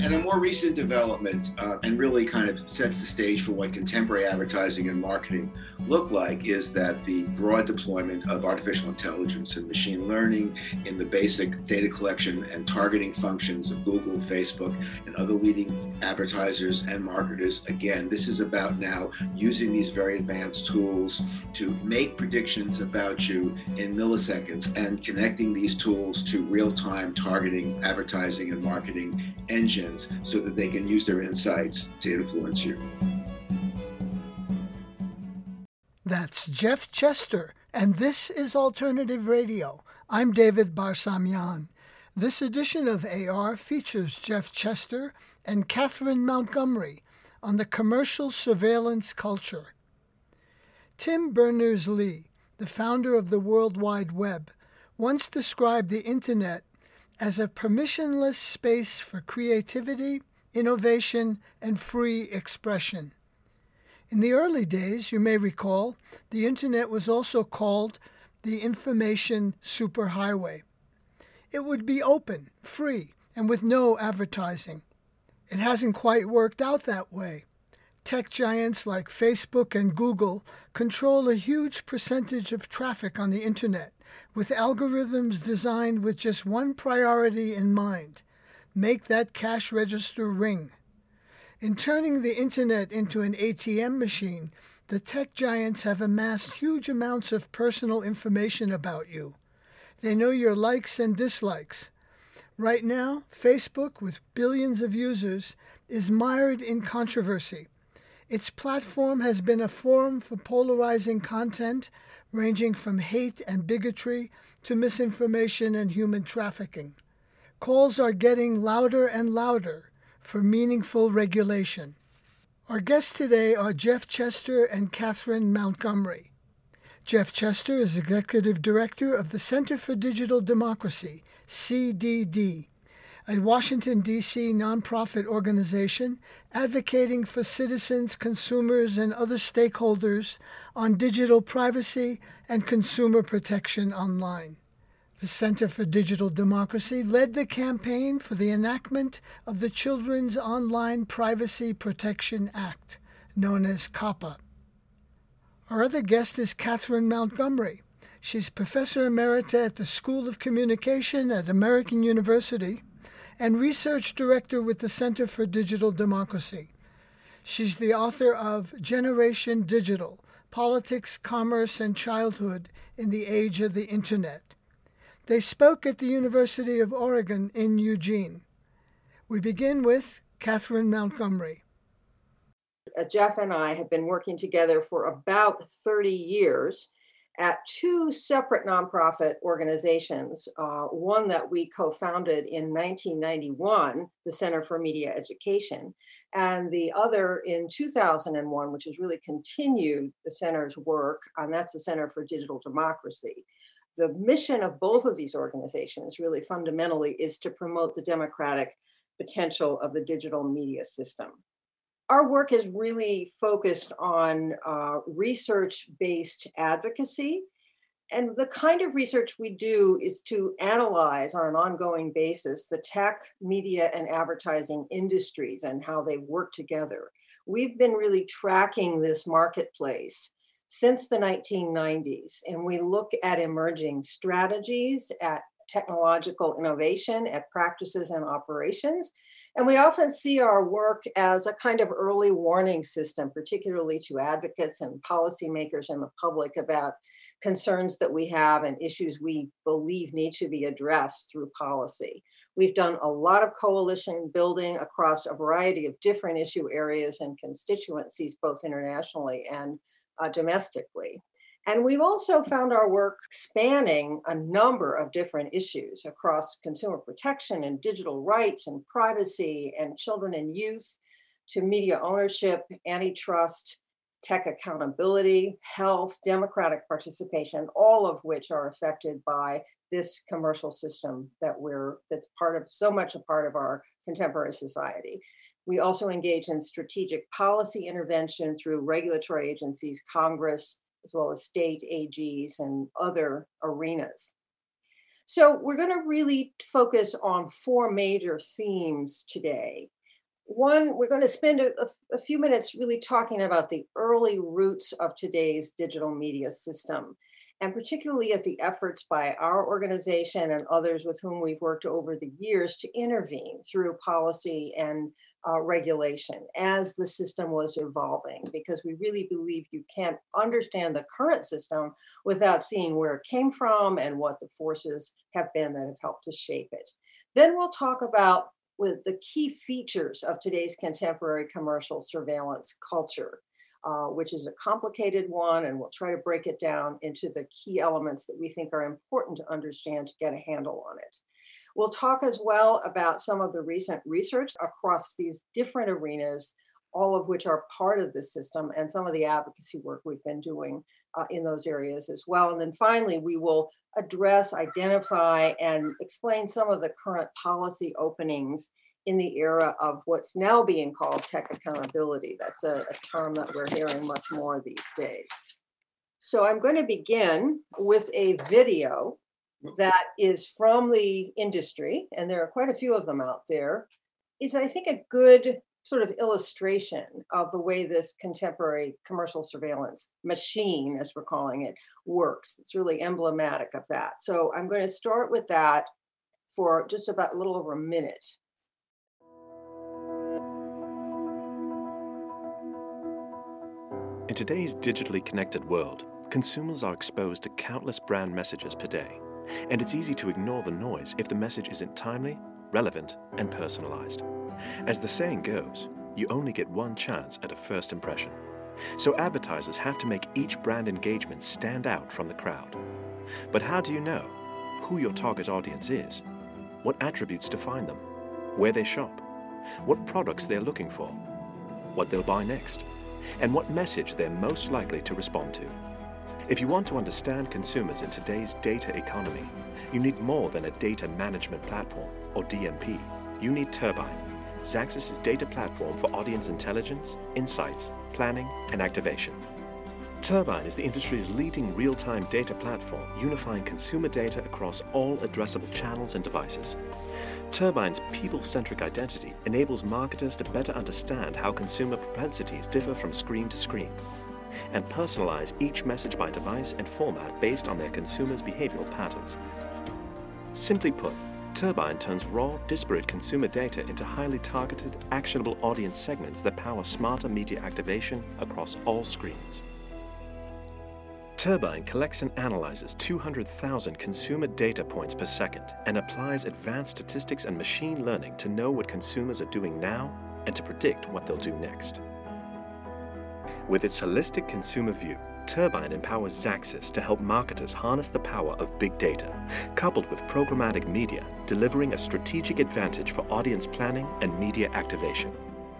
And a more recent development, and really kind of sets the stage for what contemporary advertising and marketing look like, is that the broad deployment of artificial intelligence and machine learning in the basic data collection and targeting functions of Google, Facebook, and other leading advertisers and marketers. Again, this is about now using these very advanced tools to make predictions about you in milliseconds and connecting these tools to real-time targeting, advertising, and marketing engines so that they can use their insights to influence you. That's Jeff Chester, and this is Alternative Radio. I'm David Barsamian. This edition of AR features Jeff Chester and Catherine Montgomery on the commercial surveillance culture. Tim Berners-Lee, the founder of the World Wide Web, once described the Internet as a permissionless space for creativity, innovation, and free expression. In the early days, you may recall, the Internet was also called the information superhighway. It would be open, free, and with no advertising. It hasn't quite worked out that way. Tech giants like Facebook and Google control a huge percentage of traffic on the Internet, with algorithms designed with just one priority in mind: make that cash register ring. In turning the Internet into an ATM machine, the tech giants have amassed huge amounts of personal information about you. They know your likes and dislikes. Right now, Facebook, with billions of users, is mired in controversy. Its platform has been a forum for polarizing content, ranging from hate and bigotry to misinformation and human trafficking. Calls are getting louder and louder for meaningful regulation. Our guests today are Jeff Chester and Catherine Montgomery. Jeff Chester is Executive Director of the Center for Digital Democracy, CDD, a Washington, D.C. nonprofit organization advocating for citizens, consumers, and other stakeholders on digital privacy and consumer protection online. The Center for Digital Democracy led the campaign for the enactment of the Children's Online Privacy Protection Act, known as COPPA. Our other guest is Catherine Montgomery. She's Professor Emerita at the School of Communication at American University and Research Director with the Center for Digital Democracy. She's the author of Generation Digital: Politics, Commerce, and Childhood in the Age of the Internet. They spoke at the University of Oregon in Eugene. We begin with Catherine Montgomery. Jeff and I have been working together for about 30 years at two separate nonprofit organizations, one that we co-founded in 1991, the Center for Media Education, and the other in 2001, which has really continued the center's work, and that's the Center for Digital Democracy. The mission of both of these organizations really fundamentally is to promote the democratic potential of the digital media system. Our work is really focused on research-based advocacy. And the kind of research we do is to analyze on an ongoing basis the tech, media, and advertising industries and how they work together. We've been really tracking this marketplace since the 1990s, and we look at emerging strategies, at technological innovation, at practices and operations. And we often see our work as a kind of early warning system, particularly to advocates and policymakers and the public about concerns that we have and issues we believe need to be addressed through policy. We've done a lot of coalition building across a variety of different issue areas and constituencies, both internationally and domestically. And we've also found our work spanning a number of different issues across consumer protection and digital rights and privacy and children and youth, to media ownership, antitrust, tech accountability, health, democratic participation, all of which are affected by this commercial system that's so much a part of our contemporary society. We also engage in strategic policy intervention through regulatory agencies, Congress, as well as state AGs and other arenas. So we're going to really focus on four major themes today. One, we're going to spend a few minutes really talking about the early roots of today's digital media system, and particularly at the efforts by our organization and others with whom we've worked over the years to intervene through policy and regulation as the system was evolving, because we really believe you can't understand the current system without seeing where it came from and what the forces have been that have helped to shape it. Then we'll talk about with the key features of today's contemporary commercial surveillance culture, which is a complicated one, and we'll try to break it down into the key elements that we think are important to understand to get a handle on it. We'll talk as well about some of the recent research across these different arenas, all of which are part of this system, and some of the advocacy work we've been doing in those areas as well. And then finally, we will address, identify, and explain some of the current policy openings in the era of what's now being called tech accountability. That's a term that we're hearing much more these days. So I'm going to begin with a video that is from the industry, and there are quite a few of them out there. Is, I think, a good sort of illustration of the way this contemporary commercial surveillance machine, as we're calling it, works. It's really emblematic of that. So I'm going to start with that for just about a little over a minute. In today's digitally connected world, consumers are exposed to countless brand messages per day, and it's easy to ignore the noise if the message isn't timely, relevant, and personalized. As the saying goes, you only get one chance at a first impression. So advertisers have to make each brand engagement stand out from the crowd. But how do you know who your target audience is, what attributes define them, where they shop, what products they're looking for, what they'll buy next, and what message they're most likely to respond to? If you want to understand consumers in today's data economy, you need more than a data management platform, or DMP. You need Turbine, Xaxis' data platform for audience intelligence, insights, planning, and activation. Turbine is the industry's leading real-time data platform, unifying consumer data across all addressable channels and devices. Turbine's people-centric identity enables marketers to better understand how consumer propensities differ from screen to screen, and personalize each message by device and format based on their consumers' behavioral patterns. Simply put, Turbine turns raw, disparate consumer data into highly targeted, actionable audience segments that power smarter media activation across all screens. Turbine collects and analyzes 200,000 consumer data points per second and applies advanced statistics and machine learning to know what consumers are doing now and to predict what they'll do next. With its holistic consumer view, Turbine empowers Xaxis to help marketers harness the power of big data, coupled with programmatic media, delivering a strategic advantage for audience planning and media activation.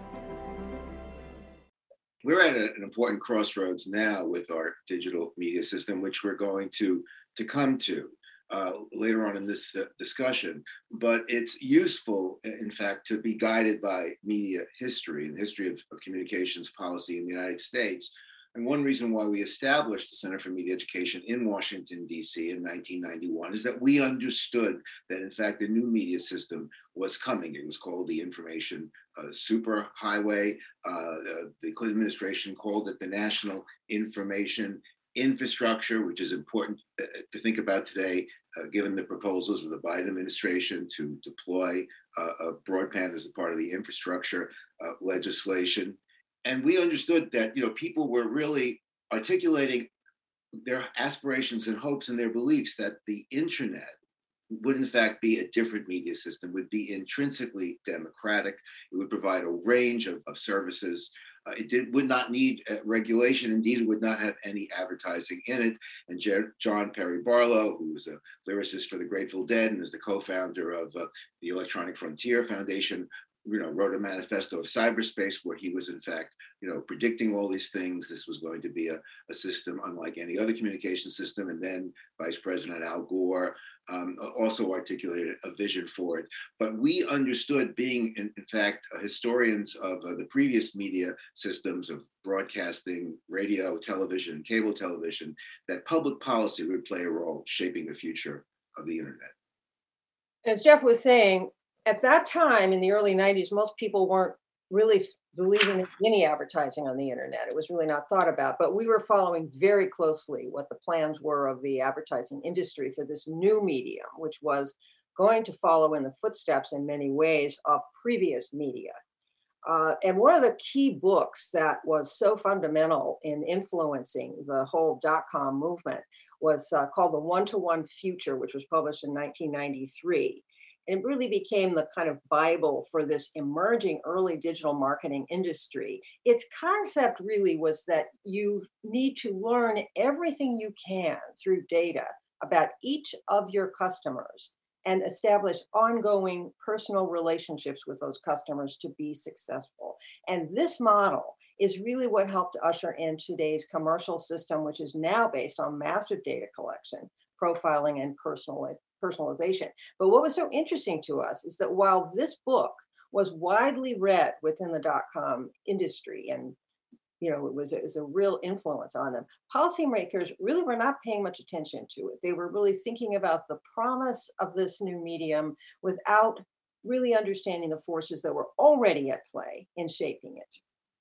We're at an important crossroads now with our digital media system, which we're going to come to later on in this discussion. But it's useful, in fact, to be guided by media history and the history of communications policy in the United States. And one reason why we established the Center for Media Education in Washington, D.C. in 1991 is that we understood that, in fact, the new media system was coming. It was called the Information Superhighway. The Clinton administration called it the National Information Infrastructure, which is important to think about today, given the proposals of the Biden administration to deploy broadband as a part of the infrastructure legislation. And we understood that, people were really articulating their aspirations and hopes and their beliefs that the internet would in fact be a different media system, would be intrinsically democratic. It would provide a range of services. Would not need regulation. Indeed, it would not have any advertising in it. And John Perry Barlow, who was a lyricist for the Grateful Dead and is the co-founder of the Electronic Frontier Foundation, wrote a manifesto of cyberspace where he was in fact, predicting all these things. This was going to be a system unlike any other communication system. And then Vice President Al Gore also articulated a vision for it. But we understood, being in fact historians of the previous media systems of broadcasting, radio, television, and cable television, that public policy would play a role shaping the future of the internet. As Jeff was saying, at that time in the early 90s, most people weren't really believing in any advertising on the internet. It was really not thought about, but we were following very closely what the plans were of the advertising industry for this new medium, which was going to follow in the footsteps in many ways of previous media. And one of the key books that was so fundamental in influencing the whole dot-com movement was called The One-to-One Future, which was published in 1993. And it really became the kind of Bible for this emerging early digital marketing industry. Its concept really was that you need to learn everything you can through data about each of your customers and establish ongoing personal relationships with those customers to be successful. And this model is really what helped usher in today's commercial system, which is now based on massive data collection, profiling, and personalization. But what was so interesting to us is that while this book was widely read within the dot-com industry, and it was a real influence on them, policymakers really were not paying much attention to it. They were really thinking about the promise of this new medium without really understanding the forces that were already at play in shaping it.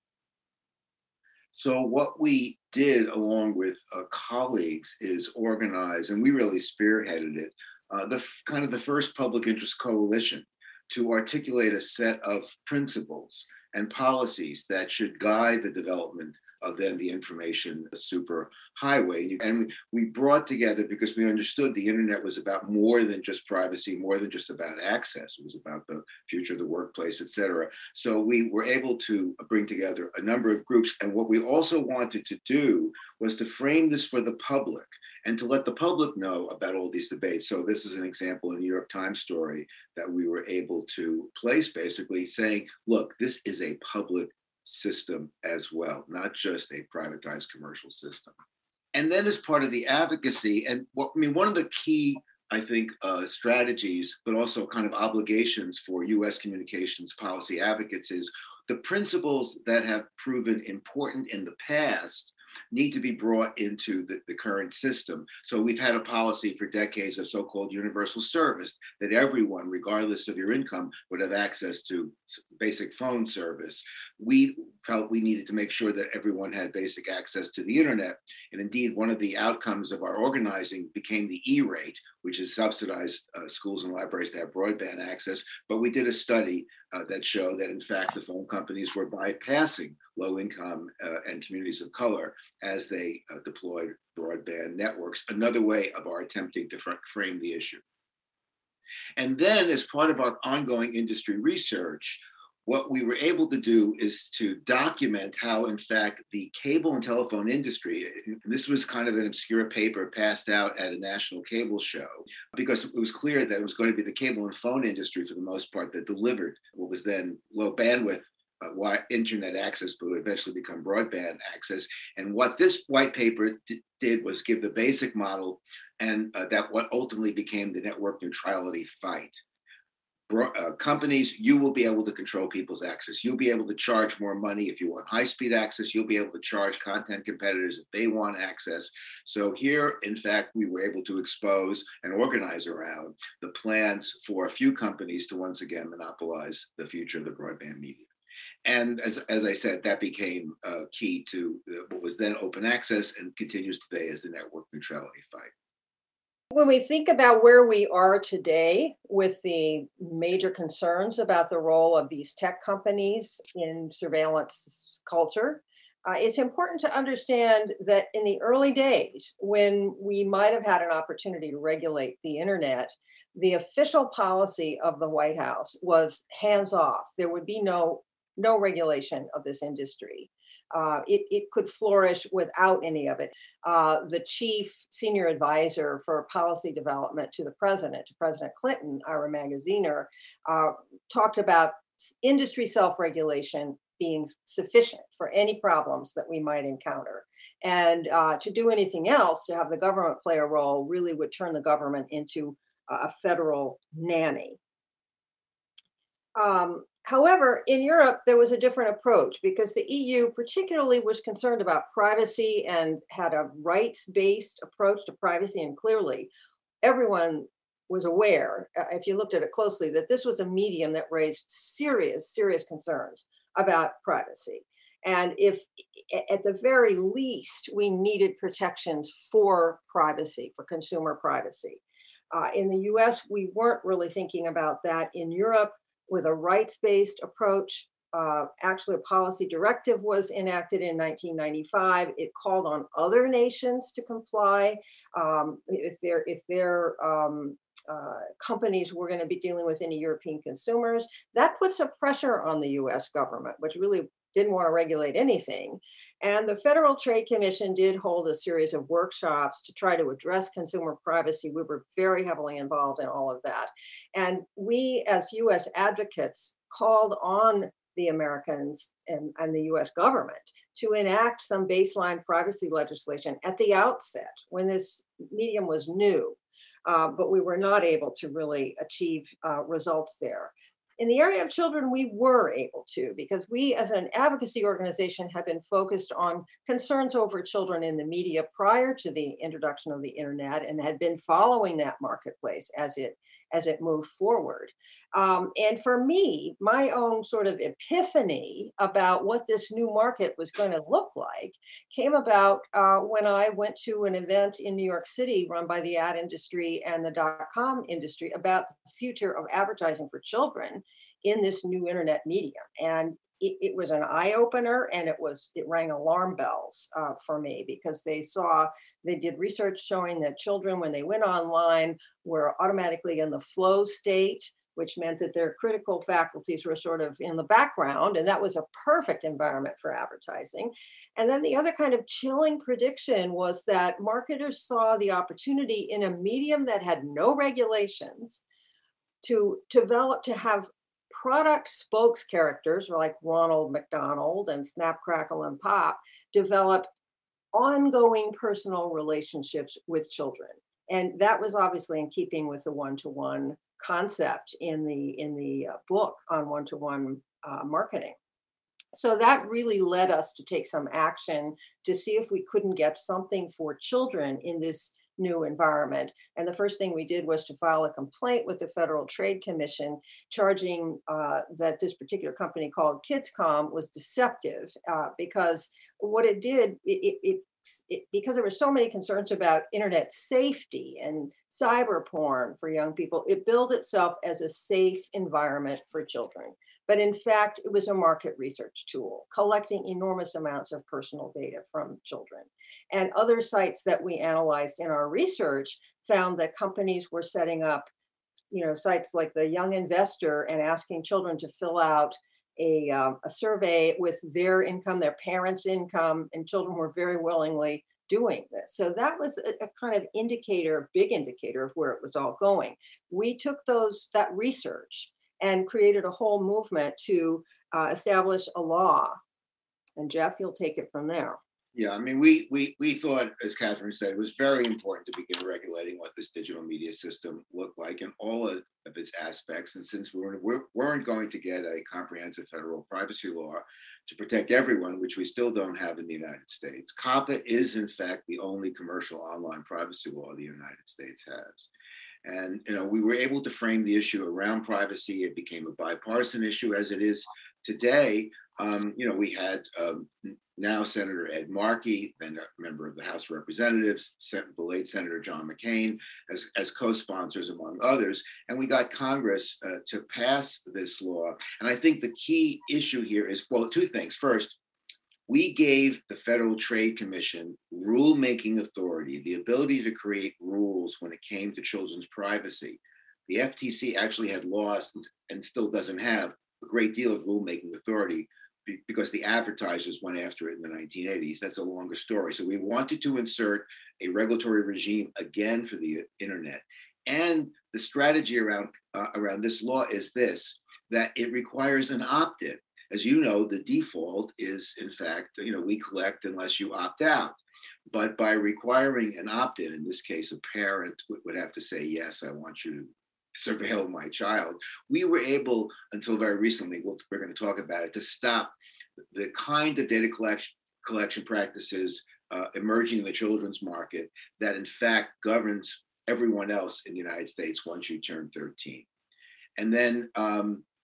So what we did along with colleagues is organize, and we really spearheaded it, the first public interest coalition to articulate a set of principles and policies that should guide the development of then the information super highway. And we brought together, because we understood the internet was about more than just privacy, more than just about access. It was about the future of the workplace, et cetera. So we were able to bring together a number of groups. And what we also wanted to do was to frame this for the public and to let the public know about all these debates. So this is an example, a New York Times story that we were able to place, basically saying, look, this is a public system as well, not just a privatized commercial system. And then as part of the advocacy, and one of the key, I think, strategies, but also kind of obligations for US communications policy advocates is the principles that have proven important in the past need to be brought into the current system. So we've had a policy for decades of so-called universal service, that everyone, regardless of your income, would have access to basic phone service. We felt we needed to make sure that everyone had basic access to the internet. And indeed, one of the outcomes of our organizing became the E-rate, which is subsidized schools and libraries to have broadband access. But we did a study that showed that, in fact, the phone companies were bypassing low-income and communities of color as they deployed broadband networks, another way of our attempting to frame the issue. And then, as part of our ongoing industry research, what we were able to do is to document how, in fact, the cable and telephone industry, and this was kind of an obscure paper passed out at a national cable show, because it was clear that it was going to be the cable and phone industry, for the most part, that delivered what was then low bandwidth internet access, but would eventually become broadband access. And what this white paper did was give the basic model, and that what ultimately became the network neutrality fight. Companies, you will be able to control people's access. You'll be able to charge more money if you want high-speed access. You'll be able to charge content competitors if they want access. So here, in fact, we were able to expose and organize around the plans for a few companies to once again monopolize the future of the broadband media. And as I said, that became key to what was then open access and continues today as the network neutrality fight. When we think about where we are today with the major concerns about the role of these tech companies in surveillance culture, it's important to understand that in the early days, when we might have had an opportunity to regulate the internet, the official policy of the White House was hands off. There would be no regulation of this industry. It could flourish without any of it. The chief senior advisor for policy development to President Clinton, Ira Magaziner, talked about industry self-regulation being sufficient for any problems that we might encounter. And to do anything else, to have the government play a role, really would turn the government into a federal nanny. However, in Europe, there was a different approach because the EU particularly was concerned about privacy and had a rights-based approach to privacy. And clearly, everyone was aware, if you looked at it closely, that this was a medium that raised serious concerns about privacy. And if at the very least, we needed protections for privacy, for consumer privacy. In the US, we weren't really thinking about that. In Europe, with a rights-based approach, actually a policy directive was enacted in 1995. It called on other nations to comply if their companies were going to be dealing with any European consumers. That put some pressure on the US government, which really didn't want to regulate anything. And the Federal Trade Commission did hold a series of workshops to try to address consumer privacy. We were very heavily involved in all of that. And we, as US advocates, called on the Americans and the US government to enact some baseline privacy legislation at the outset when this medium was new. But we were not able to really achieve results there. In the area of children, we were able to, because we as an advocacy organization have been focused on concerns over children in the media prior to the introduction of the internet and had been following that marketplace as it moved forward. And for me, my own sort of epiphany about what this new market was going to look like came about when I went to an event in New York City run by the ad industry and the .com industry about the future of advertising for children in this new internet medium. And it was an eye opener, and it rang alarm bells for me, because they did research showing that children, when they went online, were automatically in the flow state, which meant that their critical faculties were sort of in the background, and that was a perfect environment for advertising. And then the other kind of chilling prediction was that marketers saw the opportunity in a medium that had no regulations to have product spokes characters like Ronald McDonald and Snap, Crackle, and Pop develop ongoing personal relationships with children. And that was obviously in keeping with the one-to-one concept in the book on one-to-one marketing. So that really led us to take some action to see if we couldn't get something for children in this new environment. And the first thing we did was to file a complaint with the Federal Trade Commission, charging that this particular company called KidsCom was deceptive, because what it did, because there were so many concerns about internet safety and cyber porn for young people, it billed itself as a safe environment for children. But in fact, it was a market research tool, collecting enormous amounts of personal data from children. And other sites that we analyzed in our research found that companies were setting up, sites like the Young Investor and asking children to fill out a survey with their income, their parents' income, and children were very willingly doing this. So that was a kind of big indicator of where it was all going. We took that research and created a whole movement to establish a law. And Jeff, you'll take it from there. Yeah, I mean, we thought, as Catherine said, it was very important to begin regulating what this digital media system looked like in all of its aspects. And since we weren't going to get a comprehensive federal privacy law to protect everyone, which we still don't have in the United States, COPPA is, in fact, the only commercial online privacy law the United States has. And, we were able to frame the issue around privacy. It became a bipartisan issue, as it is today. We had now Senator Ed Markey, then a member of the House of Representatives, the late Senator John McCain, as co-sponsors, among others. And we got Congress to pass this law. And I think the key issue here is, well, two things. First, we gave the Federal Trade Commission rulemaking authority, the ability to create rules when it came to children's privacy. The FTC actually had lost and still doesn't have a great deal of rulemaking authority because the advertisers went after it in the 1980s. That's a longer story. So we wanted to insert a regulatory regime again for the internet. And the strategy around this law is this, that it requires an opt-in. As you know, the default is, in fact, we collect unless you opt out. But by requiring an opt-in, in this case, a parent would have to say, yes, I want you to surveil my child. We were able, until very recently, we're going to talk about it, to stop the kind of data collection practices emerging in the children's market that, in fact, governs everyone else in the United States once you turn 13. And then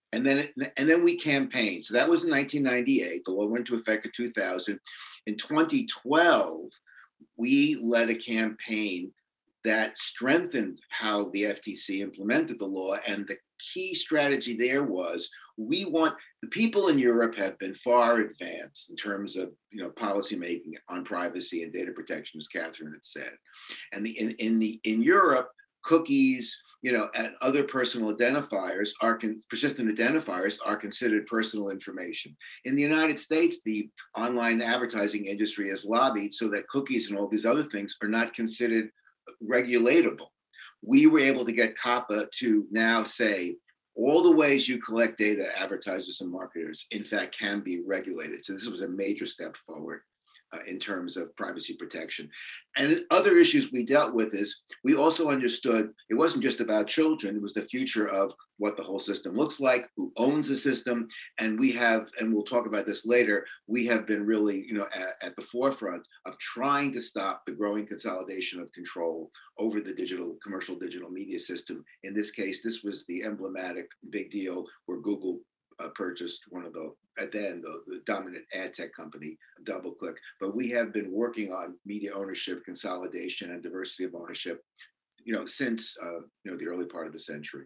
And then we campaigned. So that was in 1998. The law went into effect in 2000. In 2012, we led a campaign that strengthened how the FTC implemented the law. And the key strategy there was, we want, the people in Europe have been far advanced in terms of policymaking on privacy and data protection, as Catherine had said. And in Europe, cookies, and other personal identifiers persistent identifiers are considered personal information. In the United States, the online advertising industry has lobbied so that cookies and all these other things are not considered regulatable. We were able to get COPPA to now say all the ways you collect data, advertisers and marketers, in fact, can be regulated. So this was a major step forward in terms of privacy protection. And other issues we dealt with is, we also understood it wasn't just about children, it was the future of what the whole system looks like, who owns the system. And we have, and we'll talk about this later, we have been really at the forefront of trying to stop the growing consolidation of control over the commercial digital media system. In this case, this was the emblematic big deal where Google purchased one of the dominant ad tech company, DoubleClick. But we have been working on media ownership, consolidation, and diversity of ownership, since the early part of the century.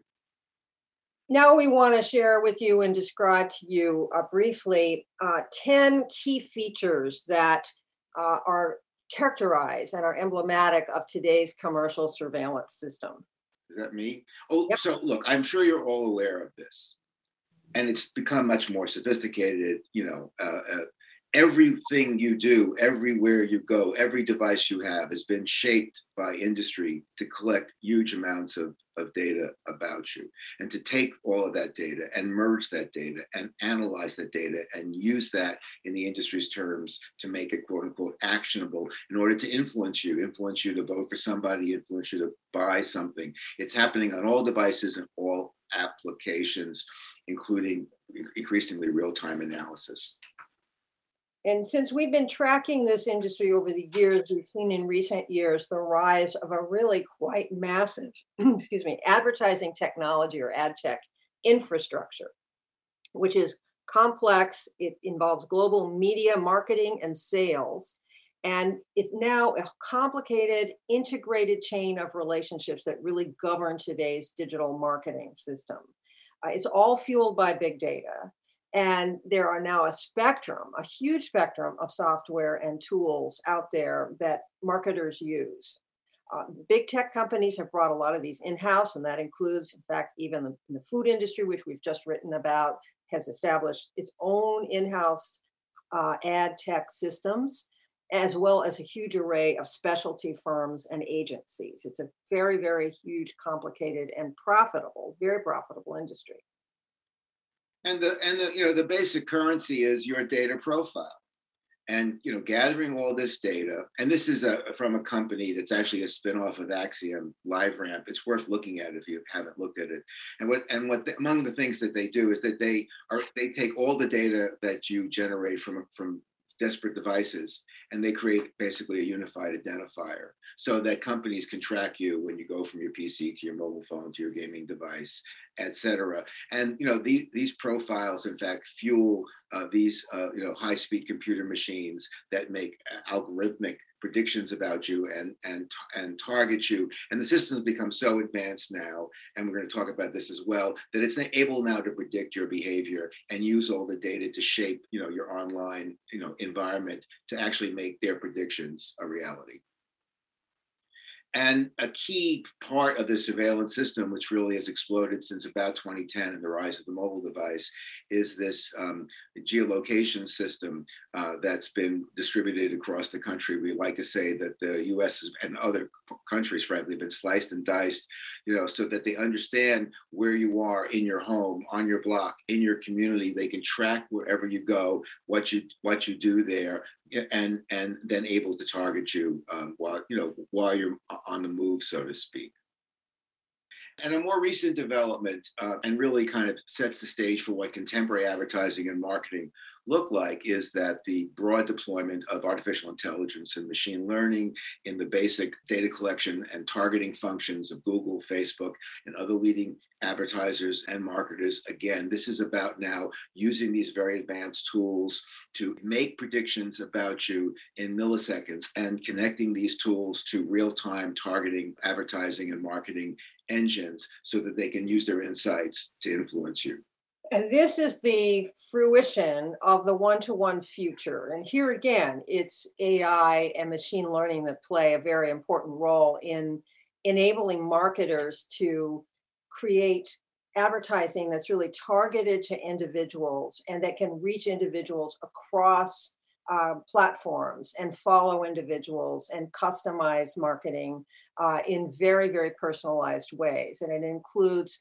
Now we want to share with you and describe to you briefly 10 key features that are characterized and are emblematic of today's commercial surveillance system. Is that me? Oh, yep. So look, I'm sure you're all aware of this. And it's become much more sophisticated. Everything you do, everywhere you go, every device you have has been shaped by industry to collect huge amounts of data about you, and to take all of that data and merge that data and analyze that data and use that in the industry's terms to make it, quote unquote, actionable in order to influence you to vote for somebody, influence you to buy something. It's happening on all devices and all applications, including increasingly real-time analysis. And since we've been tracking this industry over the years, we've seen in recent years the rise of a really quite massive, advertising technology or ad tech infrastructure, which is complex. It involves global media marketing and sales. And it's now a complicated, integrated chain of relationships that really govern today's digital marketing system. It's all fueled by big data. And there are now a huge spectrum of software and tools out there that marketers use. Big tech companies have brought a lot of these in-house, and that includes, in fact, even the food industry, which we've just written about, has established its own in-house ad tech systems, as well as a huge array of specialty firms and agencies. It's a very, very huge, complicated, and very profitable industry. And the basic currency is your data profile. And gathering all this data, and this is from a company that's actually a spinoff of Acxiom, LiveRamp. It's worth looking at if you haven't looked at it. And among the things that they do is that they take all the data that you generate from disparate devices, and they create basically a unified identifier so that companies can track you when you go from your PC to your mobile phone to your gaming device, et cetera. And these profiles, in fact, fuel these high-speed computer machines that make algorithmic predictions about you and target you. And the systems become so advanced now, and we're going to talk about this as well, that it's able now to predict your behavior and use all the data to shape your online environment to actually make their predictions a reality. And a key part of the surveillance system, which really has exploded since about 2010 and the rise of the mobile device, is this geolocation system that's been distributed across the country. We like to say that the US and other countries, frankly, have been sliced and diced, so that they understand where you are in your home, on your block, in your community. They can track wherever you go, what you do there, and then able to target you while you're on the move, so to speak. And a more recent development, and really kind of sets the stage for what contemporary advertising and marketing look like, is that the broad deployment of artificial intelligence and machine learning in the basic data collection and targeting functions of Google, Facebook, and other leading advertisers and marketers. Again, this is about now using these very advanced tools to make predictions about you in milliseconds and connecting these tools to real-time targeting, advertising, and marketing engines so that they can use their insights to influence you. And this is the fruition of the one-to-one future. And here again, it's AI and machine learning that play a very important role in enabling marketers to create advertising that's really targeted to individuals and that can reach individuals across platforms and follow individuals and customize marketing in very, very personalized ways. And it includes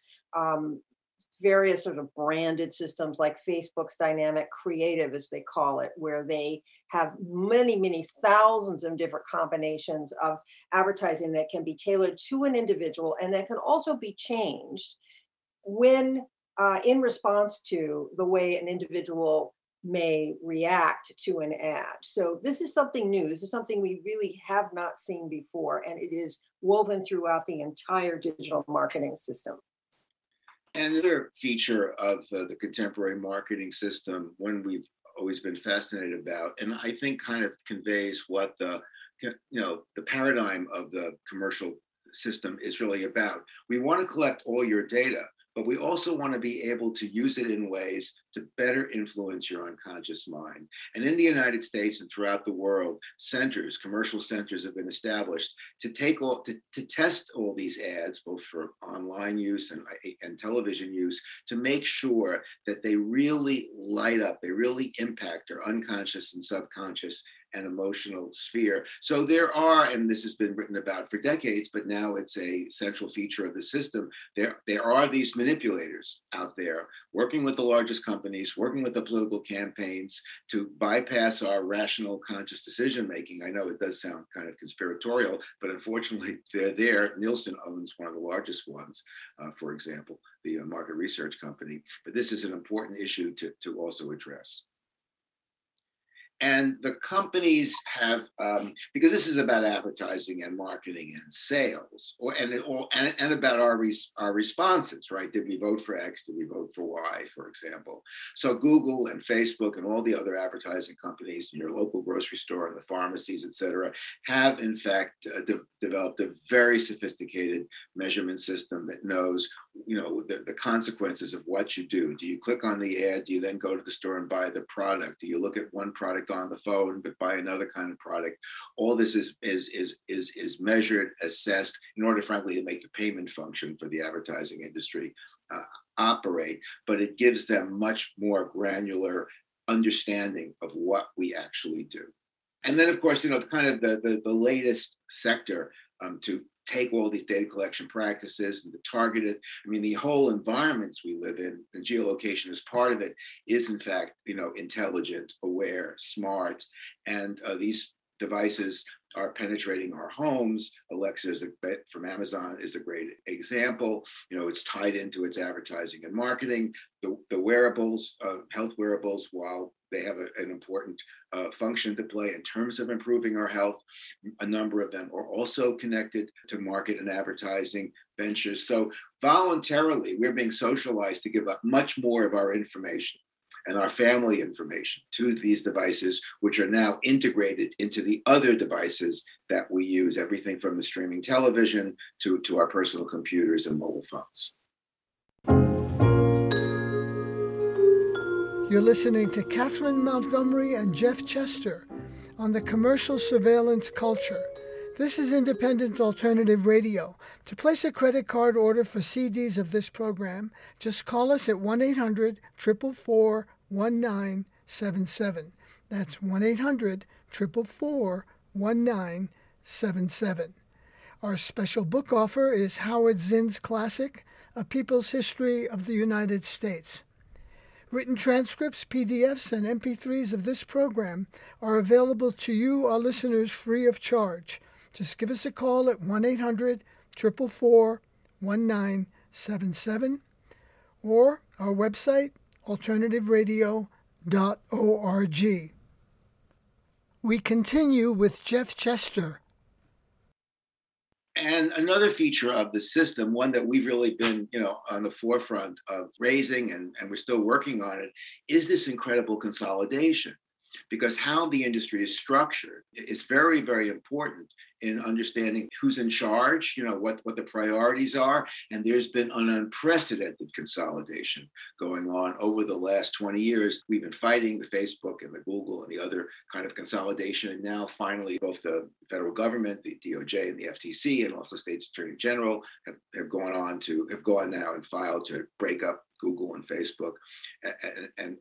various sort of branded systems like Facebook's dynamic creative, as they call it, where they have many, many thousands of different combinations of advertising that can be tailored to an individual and that can also be changed when in response to the way an individual may react to an ad. So this is something new. This is something we really have not seen before, and it is woven throughout the entire digital marketing system. Another feature of the contemporary marketing system, one we've always been fascinated about, and I think kind of conveys what the paradigm of the commercial system is really about. We want to collect all your data, but we also want to be able to use it in ways to better influence your unconscious mind. And in the United States and throughout the world, commercial centers have been established to test all these ads, both for online use and television use, to make sure that they really light up, they really impact our unconscious and subconscious and emotional sphere. So there are, and this has been written about for decades, but now it's a central feature of the system. There are these manipulators out there working with the largest companies, working with the political campaigns to bypass our rational, conscious decision-making. I know it does sound kind of conspiratorial, but unfortunately they're there. Nielsen owns one of the largest ones, for example, the market research company. But this is an important issue to also address. And the companies have, because this is about advertising and marketing and sales, and about our responses, right? Did we vote for X? Did we vote for Y, for example? So Google and Facebook and all the other advertising companies in your local grocery store and the pharmacies, et cetera, have in fact developed a very sophisticated measurement system that knows, the consequences of what you do. Do you click on the ad? Do you then go to the store and buy the product? Do you look at one product on the phone but buy another kind of product? All this is measured, assessed in order, frankly, to make the payment function for the advertising industry operate. But it gives them much more granular understanding of what we actually do. And then, of course, kind of the latest sector to take all these data collection practices and to target it. I mean, the whole environments we live in, and geolocation is part of it, is in fact, intelligent, aware, smart, and these devices are penetrating our homes. Alexa from Amazon is a great example. It's tied into its advertising and marketing. The wearables, health wearables, while they have an important function to play in terms of improving our health, a number of them are also connected to market and advertising ventures. So voluntarily, we're being socialized to give up much more of our information and our family information to these devices, which are now integrated into the other devices that we use, everything from the streaming television to our personal computers and mobile phones. You're listening to Catherine Montgomery and Jeff Chester on the Commercial Surveillance Culture. This is Independent Alternative Radio. To place a credit card order for CDs of this program, just call us at 1-800-444-1977. That's 1-800-444-1977. Our special book offer is Howard Zinn's classic, A People's History of the United States. Written transcripts, PDFs, and MP3s of this program are available to you, our listeners, free of charge. Just give us a call at 1-800-444-1977. 1977, or our website, alternativeradio.org. We continue with Jeff Chester. And another feature of the system, one that we've really been, on the forefront of raising, and we're still working on it, is this incredible consolidation. Because how the industry is structured is very, very important in understanding who's in charge, what the priorities are. And there's been an unprecedented consolidation going on over the last 20 years. We've been fighting the Facebook and the Google and the other kind of consolidation. And now finally, both the federal government, the DOJ and the FTC, and also state's attorney general have gone now and filed to break up Google and Facebook, and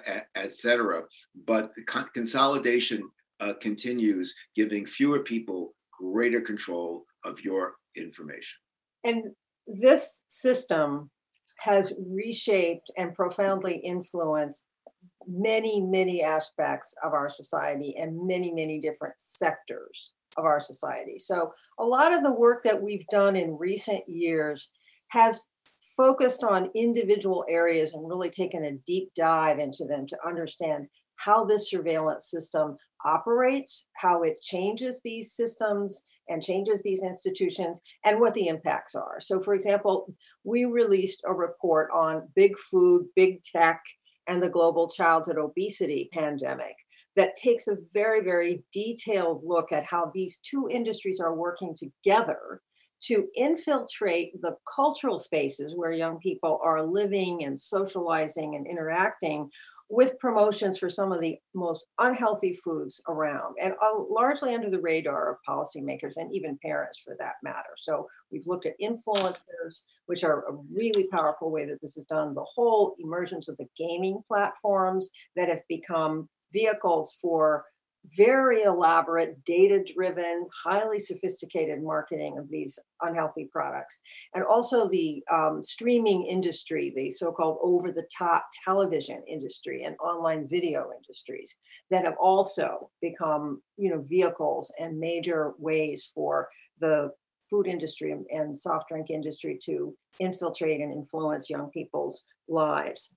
et cetera. But the consolidation continues, giving fewer people greater control of your information. And this system has reshaped and profoundly influenced many, many aspects of our society and many, many different sectors of our society. So a lot of the work that we've done in recent years has focused on individual areas and really taken a deep dive into them to understand how this surveillance system operates, how it changes these systems and changes these institutions, and what the impacts are. So, for example, we released a report on big food, big tech, and the global childhood obesity pandemic that takes a very, very detailed look at how these two industries are working together to infiltrate the cultural spaces where young people are living and socializing and interacting with promotions for some of the most unhealthy foods around, and largely under the radar of policymakers and even parents for that matter. So we've looked at influencers, which are a really powerful way that this is done, the whole emergence of the gaming platforms that have become vehicles for very elaborate, data-driven, highly sophisticated marketing of these unhealthy products. And also the streaming industry, the so-called over-the-top television industry and online video industries that have also become, vehicles and major ways for the food industry and soft drink industry to infiltrate and influence young people's lives.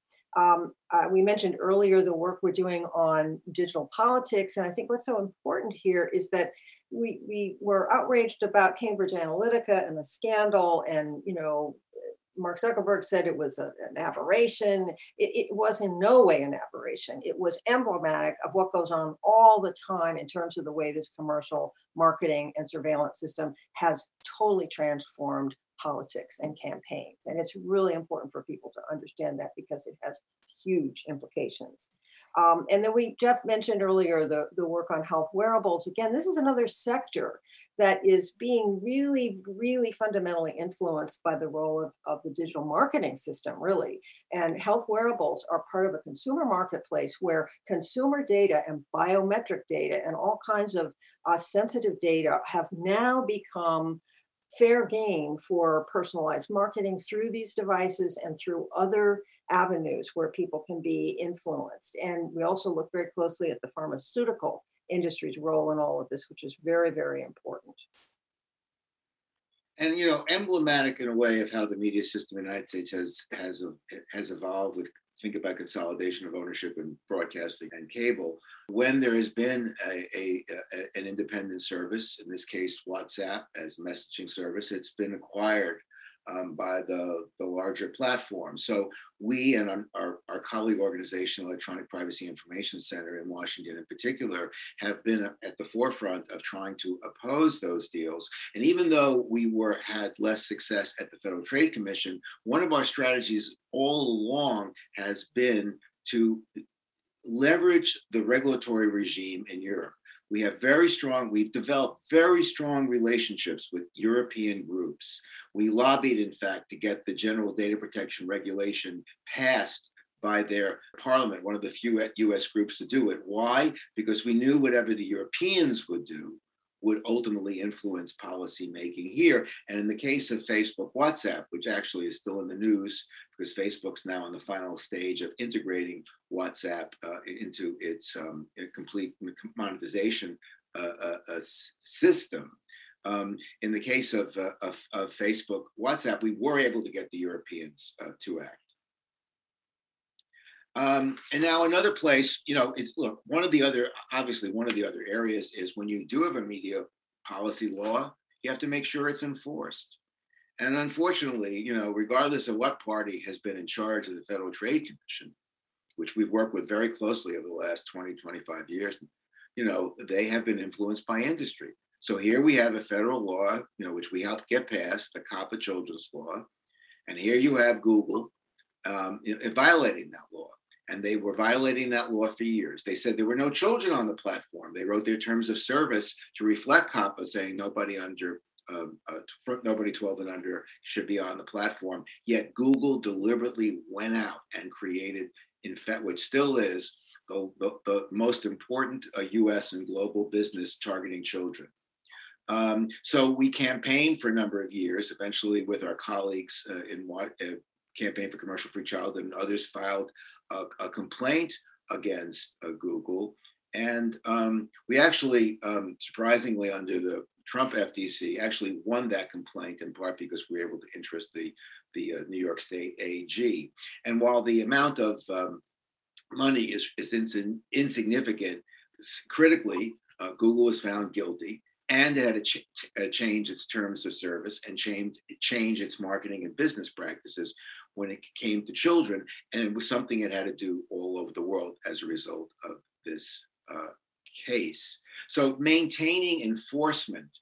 We mentioned earlier the work we're doing on digital politics. And I think what's so important here is that we were outraged about Cambridge Analytica and the scandal. And, Mark Zuckerberg said it was an aberration. It was in no way an aberration. It was emblematic of what goes on all the time in terms of the way this commercial marketing and surveillance system has totally transformed politics and campaigns. And it's really important for people to understand that because it has huge implications. And then Jeff mentioned earlier the work on health wearables. Again, this is another sector that is being really, really fundamentally influenced by the role of the digital marketing system, really. And health wearables are part of a consumer marketplace where consumer data and biometric data and all kinds of sensitive data have now become fair game for personalized marketing through these devices and through other avenues where people can be influenced. And we also look very closely at the pharmaceutical industry's role in all of this, which is very, very important. And emblematic in a way of how the media system in the United States has evolved with, think about consolidation of ownership in broadcasting and cable. When there has been an independent service, in this case WhatsApp as a messaging service, it's been acquired by the larger platform. So we and our colleague organization, Electronic Privacy Information Center in Washington in particular, have been at the forefront of trying to oppose those deals. And even though we had less success at the Federal Trade Commission, one of our strategies all along has been to leverage the regulatory regime in Europe. We've developed very strong relationships with European groups. We lobbied, in fact, to get the General Data Protection Regulation passed by their parliament, one of the few US groups to do it. Why? Because we knew whatever the Europeans would do would ultimately influence policy making here. And in the case of Facebook WhatsApp, which actually is still in the news because Facebook's now in the final stage of integrating WhatsApp into its complete monetization system. In the case of Facebook, WhatsApp, we were able to get the Europeans to act. And now another place, it's look, one of the other areas is when you do have a media policy law, you have to make sure it's enforced. And unfortunately, regardless of what party has been in charge of the Federal Trade Commission, which we've worked with very closely over the last 20, 25 years, they have been influenced by industry. So here we have a federal law, which we helped get passed, the COPPA Children's Law. And here you have Google violating that law. And they were violating that law for years. They said there were no children on the platform. They wrote their terms of service to reflect COPPA, saying nobody 12 and under should be on the platform. Yet Google deliberately went out and created, in fact, which still is the most important US and global business targeting children. So we campaigned for a number of years, eventually with our colleagues in Campaign for Commercial Free Childhood and others filed a complaint against Google. And we actually, surprisingly, under the Trump FTC, actually won that complaint in part because we were able to interest the New York State AG. And while the amount of money is insignificant, critically, Google was found guilty, and it had to change its terms of service and change its marketing and business practices when it came to children. And it was something it had to do all over the world as a result of this case. So maintaining enforcement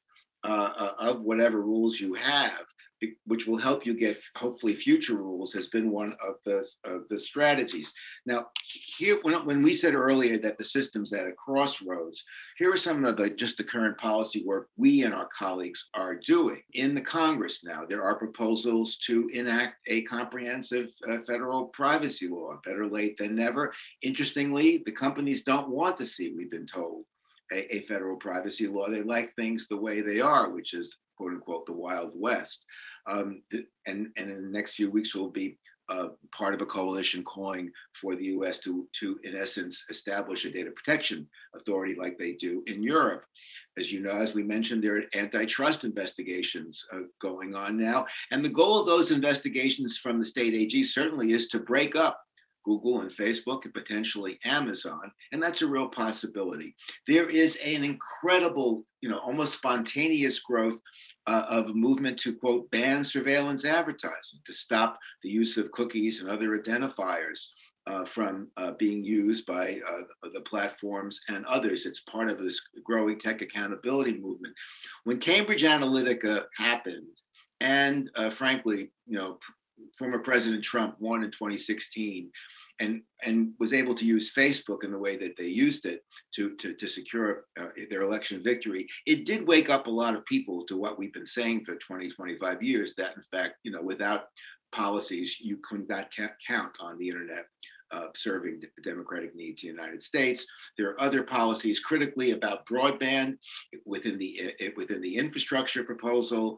of whatever rules you have, which will help you get hopefully future rules, has been one of the strategies. Now, here, when we said earlier that the system's at a crossroads, here are some of the current policy work we and our colleagues are doing. In the Congress now, there are proposals to enact a comprehensive federal privacy law, better late than never. Interestingly, the companies don't want to see, we've been told, a federal privacy law. They like things the way they are, which is, quote unquote, the Wild West. And in the next few weeks, we'll be part of a coalition calling for the US to, in essence, establish a data protection authority like they do in Europe. As you know, as we mentioned, there are antitrust investigations going on now. And the goal of those investigations from the state AG certainly is to break up Google and Facebook and potentially Amazon, and that's a real possibility. There is an incredible, almost spontaneous growth of a movement to, quote, ban surveillance advertising, to stop the use of cookies and other identifiers from being used by the platforms and others. It's part of this growing tech accountability movement. When Cambridge Analytica happened, and frankly, former President Trump won in 2016 and was able to use Facebook in the way that they used it to secure their election victory, it did wake up a lot of people to what we've been saying for 20, 25 years, that in fact, without policies, you could not count on the internet serving the democratic needs of the United States. There are other policies critically about broadband within the infrastructure proposal,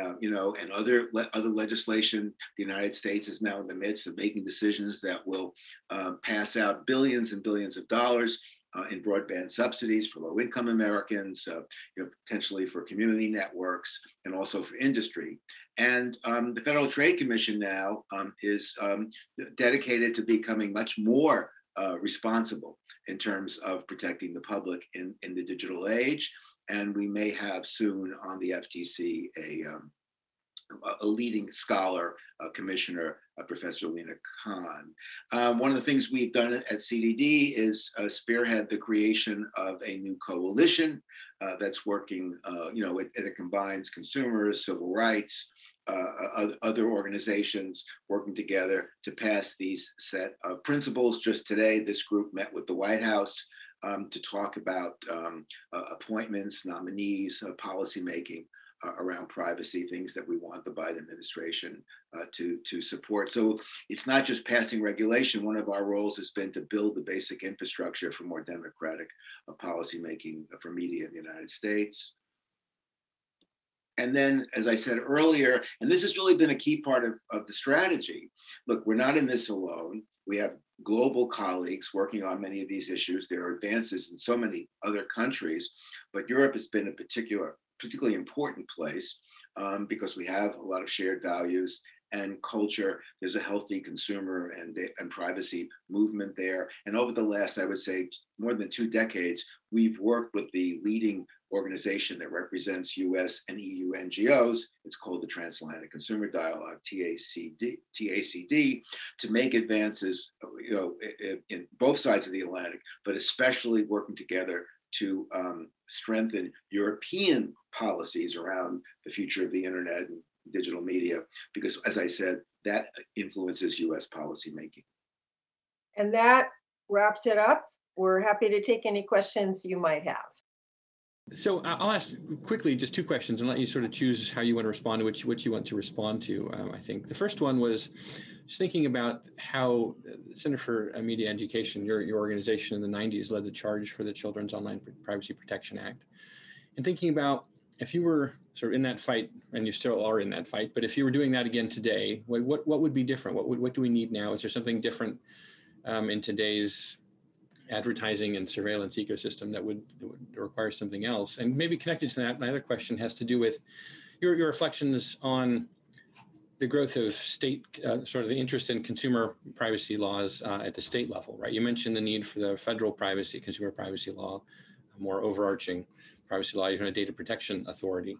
and other legislation. The United States is now in the midst of making decisions that will pass out billions and billions of dollars in broadband subsidies for low-income Americans, potentially for community networks, and also for industry. And the Federal Trade Commission now is dedicated to becoming much more responsible in terms of protecting the public in the digital age. And we may have soon on the FTC a leading scholar, commissioner, Professor Lina Khan. One of the things we've done at CDD is spearhead the creation of a new coalition that's working, it combines consumers, civil rights, other organizations working together to pass these set of principles. Just today, this group met with the White House to talk about appointments, nominees, policymaking around privacy, things that we want the Biden administration to support. So it's not just passing regulation. One of our roles has been to build the basic infrastructure for more democratic policymaking for media in the United States. And then, as I said earlier, and this has really been a key part of the strategy, look, we're not in this alone. We have global colleagues working on many of these issues. There are advances in so many other countries, but Europe has been a particular particularly important place because we have a lot of shared values and culture. There's a healthy consumer and privacy movement there. And over the last, I would say, more than 2 decades, we've worked with the leading organization that represents US and EU NGOs. It's called the Transatlantic Consumer Dialogue, TACD, to make advances, in both sides of the Atlantic, but especially working together to strengthen European policies around the future of the internet and digital media, because as I said, that influences US policymaking. And that wraps it up. We're happy to take any questions you might have. So I'll ask quickly just 2 questions and let you sort of choose how you want to respond to which you want to respond to. I think the first one was just thinking about how the Center for Media Education, your organization in the 90s, led the charge for the Children's Online Privacy Protection Act. And thinking about if you were sort of in that fight, and you still are in that fight, but if you were doing that again today, what would be different? What do we need now? Is there something different in today's advertising and surveillance ecosystem that would require something else? And maybe connected to that, my other question has to do with your reflections on the growth of state, sort of the interest in consumer privacy laws at the state level, right? You mentioned the need for the federal privacy, consumer privacy law, a more overarching privacy law, even a data protection authority.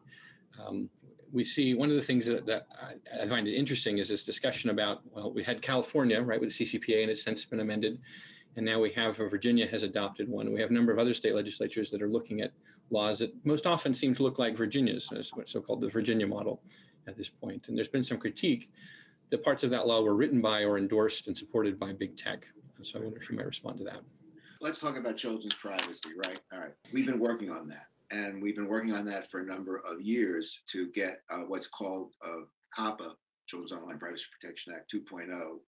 We see one of the things that I find it interesting is this discussion about, well, we had California, right, with the CCPA, and it's since been amended. And now we have Virginia has adopted one. We have a number of other state legislatures that are looking at laws that most often seem to look like Virginia's, so-called the Virginia model at this point. And there's been some critique that parts of that law were written by or endorsed and supported by big tech. So I wonder if you might respond to that. Let's talk about children's privacy, right? All right. We've been working on that. And we've been working on that for a number of years to get what's called COPPA, Children's Online Privacy Protection Act 2.0,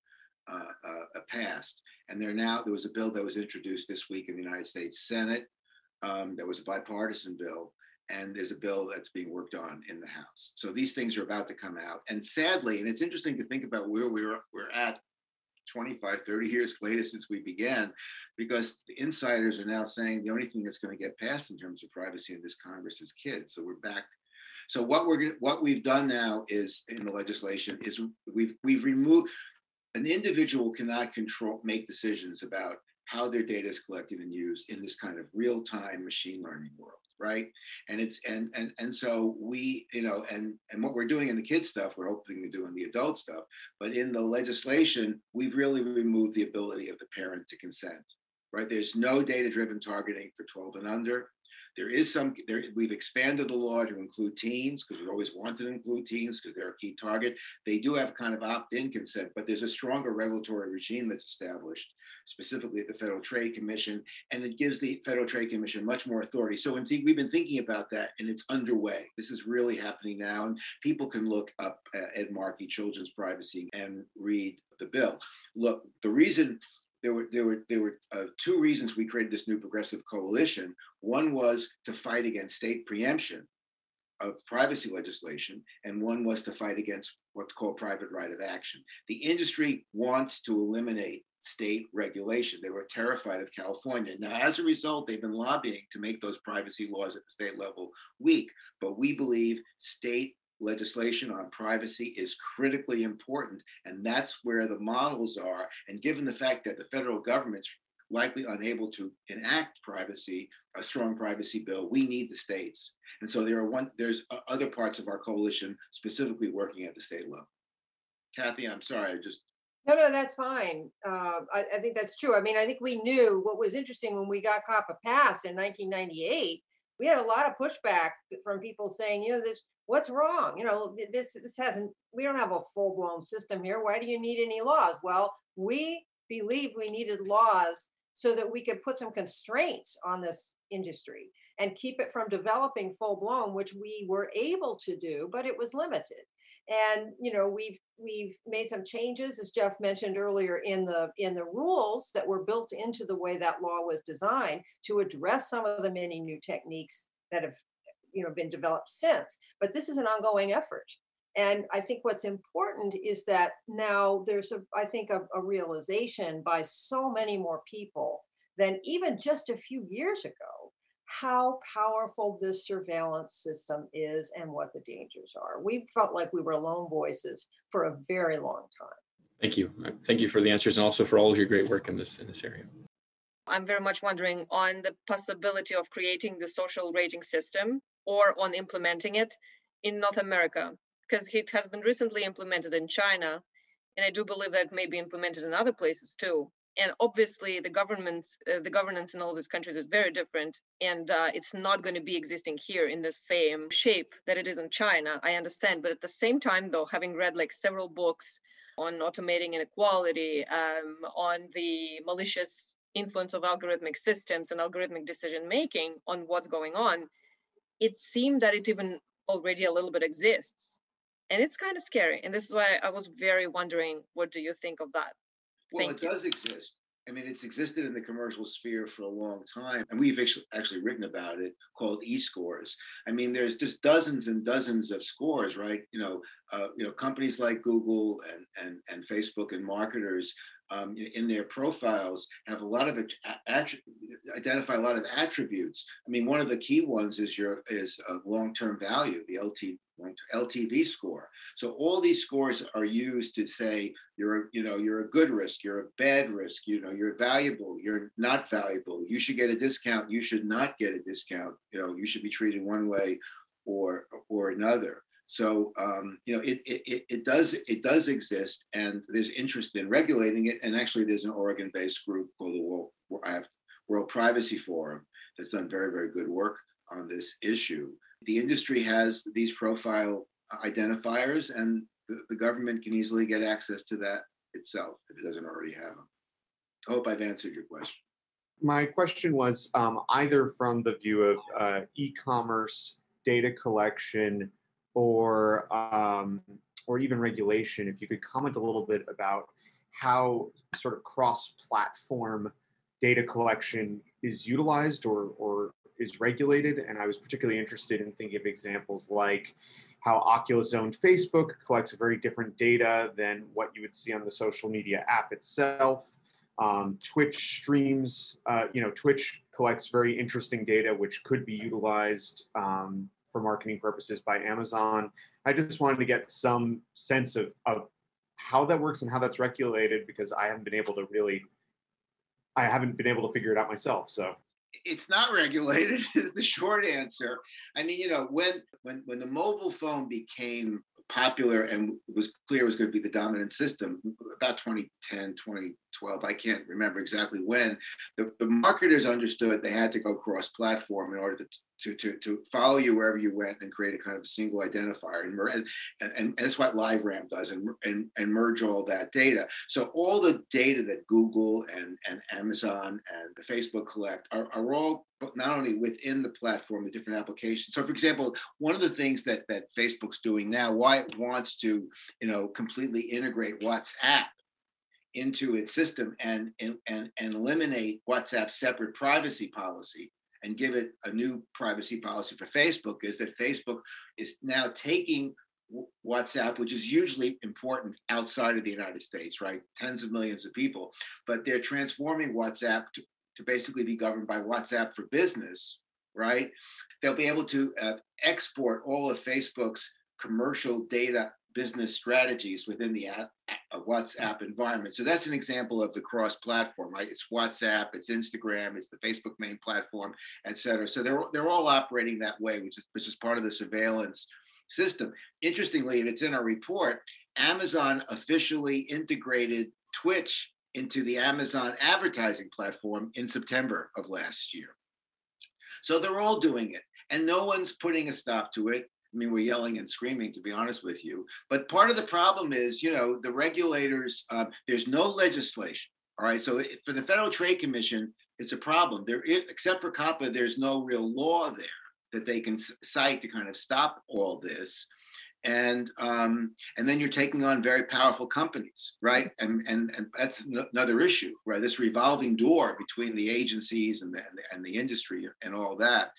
passed. And there was a bill that was introduced this week in the United States Senate. That was a bipartisan bill. And there's a bill that's being worked on in the House. So these things are about to come out. And sadly, and it's interesting to think about where we're at 25, 30 years later since we began, because the insiders are now saying the only thing that's going to get passed in terms of privacy in this Congress is kids. So we're back. So what we've done now is in the legislation is we've removed. An individual cannot make decisions about how their data is collected and used in this kind of real-time machine learning world, right? And so we, and what we're doing in the kids stuff, we're hoping to do in the adult stuff, but in the legislation, we've really removed the ability of the parent to consent, right? There's no data-driven targeting for 12 and under. We've expanded the law to include teens because we've always wanted to include teens because they're a key target. They do have kind of opt-in consent, but there's a stronger regulatory regime that's established, specifically at the Federal Trade Commission, and it gives the Federal Trade Commission much more authority. So we've been thinking about that, and it's underway. This is really happening now, and people can look up Ed Markey, Children's Privacy, and read the bill. Look, the reason. There were 2 reasons we created this new progressive coalition. One was to fight against state preemption of privacy legislation, and one was to fight against what's called private right of action. The industry wants to eliminate state regulation. They were terrified of California. Now, as a result, they've been lobbying to make those privacy laws at the state level weak. But we believe state legislation on privacy is critically important, and that's where the models are. And given the fact that the federal government's likely unable to enact a strong privacy bill, we need the states. And so there's other parts of our coalition specifically working at the state level. Kathy, I'm sorry, No, that's fine. I think that's true. I mean, I think we knew what was interesting when we got COPPA passed in 1998. We had a lot of pushback from people saying, what's wrong? This we don't have a full-blown system here. Why do you need any laws? Well, we believed we needed laws so that we could put some constraints on this industry and keep it from developing full-blown, which we were able to do, but it was limited. And we've made some changes, as Jeff mentioned earlier, in the rules that were built into the way that law was designed to address some of the many new techniques that have been developed since. But this is an ongoing effort. And I think what's important is that now there's a realization by so many more people than even just a few years ago how powerful this surveillance system is and what the dangers are. We felt like we were lone voices for a very long time. Thank you. Thank you for the answers and also for all of your great work in this area. I'm very much wondering on the possibility of creating the social rating system or on implementing it in North America, because it has been recently implemented in China, and I do believe that it may be implemented in other places too. And obviously, the governance in all these countries is very different, and it's not going to be existing here in the same shape that it is in China. I understand, but at the same time, though, having read like several books on automating inequality, on the malicious influence of algorithmic systems and algorithmic decision making on what's going on, it seemed that it even already a little bit exists, and it's kind of scary. And this is why I was very wondering, what do you think of that? Well, it does exist. I mean, it's existed in the commercial sphere for a long time, and we've actually written about it, called eScores. I mean, there's just dozens and dozens of scores, right? Companies like Google and Facebook and marketers in their profiles have a lot of identify a lot of attributes. I mean, one of the key ones is long-term value, the LTV score. So all these scores are used to say you're a good risk, you're a bad risk, you're valuable, you're not valuable, you should get a discount, you should not get a discount, you should be treated one way or another. So it does exist, and there's interest in regulating it. And actually, there's an Oregon-based group called the World Privacy Forum that's done very, very good work on this issue. The industry has these profile identifiers, and the government can easily get access to that itself if it doesn't already have them. I hope I've answered your question. My question was either from the view of e-commerce, data collection, or even regulation. If you could comment a little bit about how sort of cross-platform data collection is utilized or is regulated. And I was particularly interested in thinking of examples like how Oculus owned Facebook collects very different data than what you would see on the social media app itself. Twitch streams, Twitch collects very interesting data which could be utilized for marketing purposes by Amazon. I just wanted to get some sense of how that works and how that's regulated, because I haven't been able to figure it out myself. So it's not regulated is the short answer. I mean, when the mobile phone became popular and it was clear it was going to be the dominant system, about 2010, 2012, I can't remember exactly when, the marketers understood they had to go cross-platform in order to follow you wherever you went and create a kind of single identifier. And that's what LiveRamp does, and merge all that data. So all the data that Google and Amazon and Facebook collect are all not only within the platform, the different applications. So for example, one of the things that Facebook's doing now, why it wants to completely integrate WhatsApp into its system and eliminate WhatsApp's separate privacy policy and give it a new privacy policy for Facebook, is that Facebook is now taking WhatsApp, which is usually important outside of the United States, right? Tens of millions of people, but they're transforming WhatsApp to basically be governed by WhatsApp for Business, right? They'll be able to export all of Facebook's commercial data business strategies within the WhatsApp environment. So that's an example of the cross-platform, right? It's WhatsApp, it's Instagram, it's the Facebook main platform, et cetera. So they're all operating that way, which is part of the surveillance system. Interestingly, and it's in our report, Amazon officially integrated Twitch into the Amazon advertising platform in September of last year. So they're all doing it, and no one's putting a stop to it. I mean, we're yelling and screaming, to be honest with you. But part of the problem is, the regulators, there's no legislation, all right? So for the Federal Trade Commission, it's a problem. There is, except for COPPA, there's no real law there that they can cite to kind of stop all this. And then you're taking on very powerful companies, right? And that's another issue, right? This revolving door between the agencies and the industry and all that.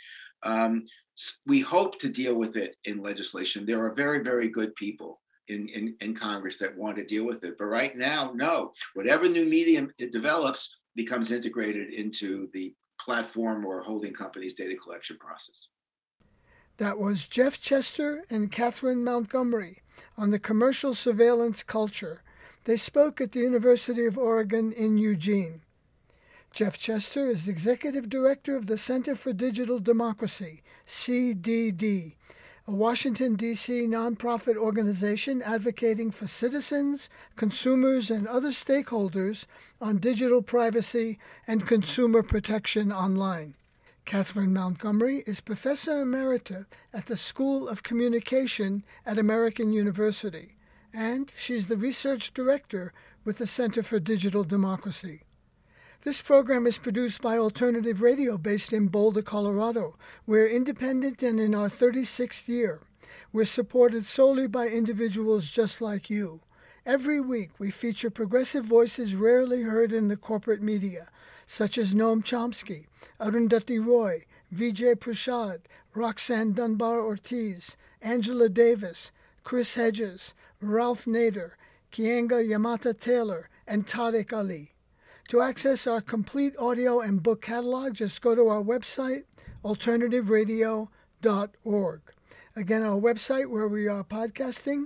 We hope to deal with it in legislation. There are very, very good people in Congress that want to deal with it. But right now, no. Whatever new medium it develops becomes integrated into the platform or holding company's data collection process. That was Jeff Chester and Catherine Montgomery on the commercial surveillance culture. They spoke at the University of Oregon in Eugene. Jeff Chester is Executive Director of the Center for Digital Democracy, CDD, a Washington, D.C. nonprofit organization advocating for citizens, consumers, and other stakeholders on digital privacy and consumer protection online. Catherine Montgomery is Professor Emerita at the School of Communication at American University, and she's the Research Director with the Center for Digital Democracy. This program is produced by Alternative Radio based in Boulder, Colorado. We're independent and in our 36th year. We're supported solely by individuals just like you. Every week we feature progressive voices rarely heard in the corporate media, such as Noam Chomsky, Arundhati Roy, Vijay Prashad, Roxanne Dunbar-Ortiz, Angela Davis, Chris Hedges, Ralph Nader, Kianga Yamata-Taylor, and Tariq Ali. To access our complete audio and book catalog, just go to our website, alternativeradio.org. Again, our website where we are podcasting,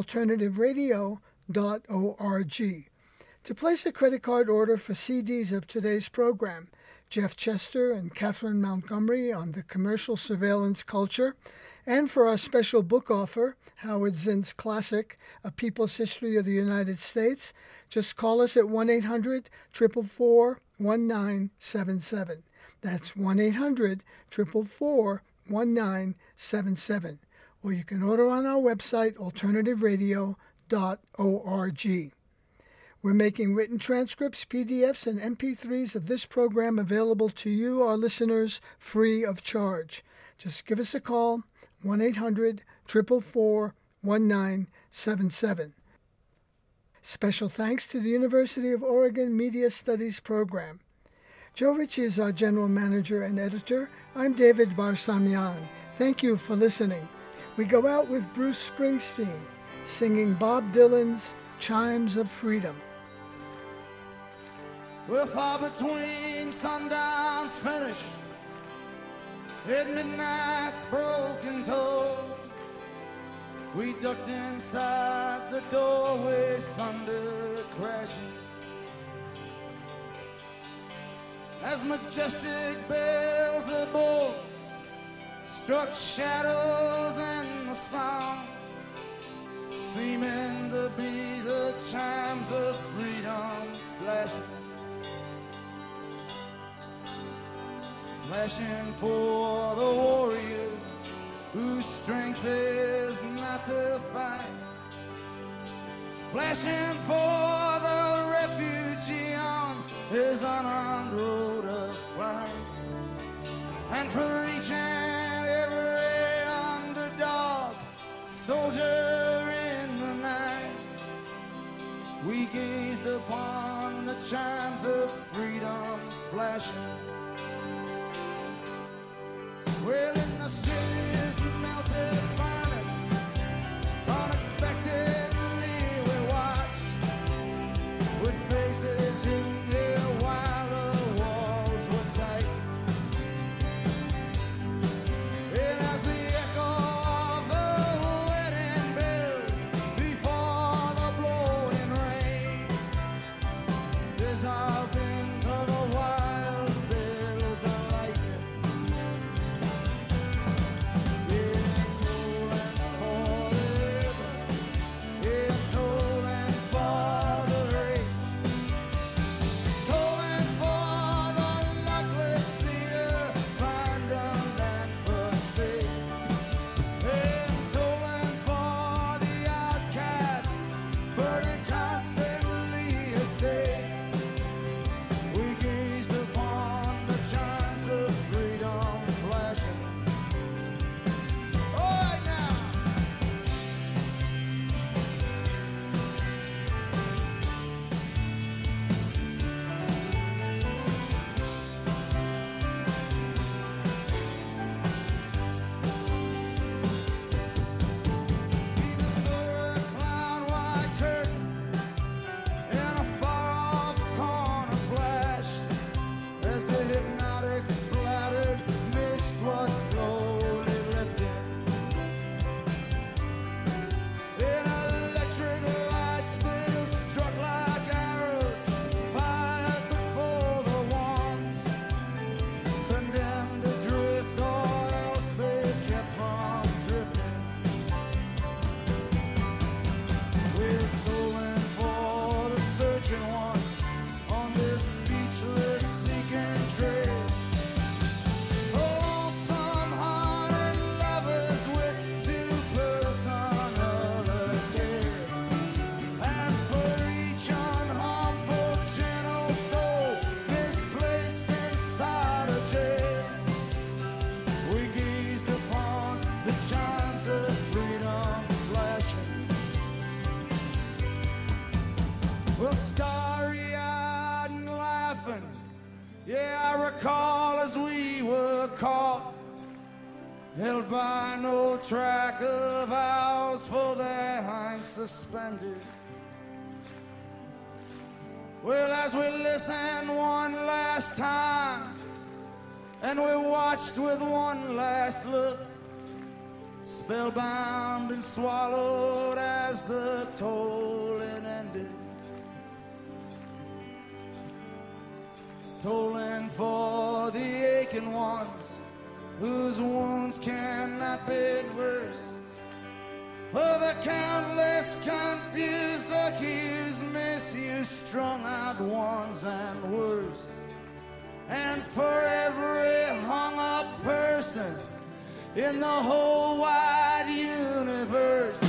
alternativeradio.org. To place a credit card order for CDs of today's program, Jeff Chester and Catherine Montgomery on the commercial surveillance culture, and for our special book offer, Howard Zinn's classic, A People's History of the United States, just call us at 1-800-444-1977. That's 1-800-444-1977. Or you can order on our website, alternativeradio.org. We're making written transcripts, PDFs, and MP3s of this program available to you, our listeners, free of charge. Just give us a call, 1-800-444-1977. Special thanks to the University of Oregon Media Studies program. Joe Ritchie is our general manager and editor. I'm David Barsamian. Thank you for listening. We go out with Bruce Springsteen, singing Bob Dylan's Chimes of Freedom. We're far between sundown's finish and midnight's broken toll. We ducked inside the doorway, thunder crashing as majestic bells of bulls struck shadows in the sun, seeming to be the chimes of freedom flashing. Flashing for the warrior whose strength is not to fight. Flashing for the refugee on his unarmed road of flight. And for each and every underdog soldier in the night, we gazed upon the chimes of freedom flashing. Well, in the city's melted furnace, unexpectedly we watched, with faces hidden here while the walls were tight. starry-eyed and laughing. Yeah, I recall as we were caught, held by no track of ours, for their hands suspended. Well, as we listened one last time, and we watched with one last look, spellbound and swallowed as the tolling ended. Tolling for the aching ones whose wounds cannot be reversed, for the countless confused, accused, misused, strung-out ones and worse, and for every hung-up person in the whole wide universe.